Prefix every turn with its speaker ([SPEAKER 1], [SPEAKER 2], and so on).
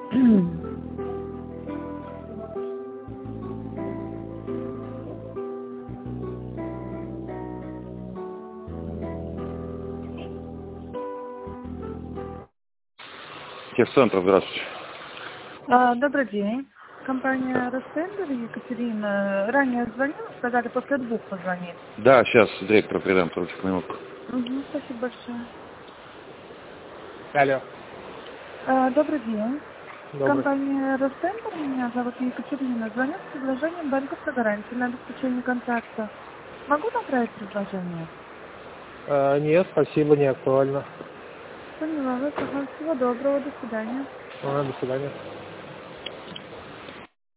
[SPEAKER 1] Техцентр, здравствуйте.
[SPEAKER 2] Добрый день. Компания Ростендер, Екатерина. Ранее звонила, сказали после 2 позвонить.
[SPEAKER 1] Да, сейчас директор передам, только минутку.
[SPEAKER 2] Угу, спасибо большое.
[SPEAKER 3] Алло.
[SPEAKER 2] Добрый день.
[SPEAKER 3] Добрый.
[SPEAKER 2] Компания Ростендер, меня зовут Екатерина. Звоню с предложением банковской гарантии на обеспечение контракта. Могу направить предложение?
[SPEAKER 3] Нет, спасибо, не актуально.
[SPEAKER 2] Поняла вас. Ага, всего доброго, до свидания.
[SPEAKER 3] До свидания.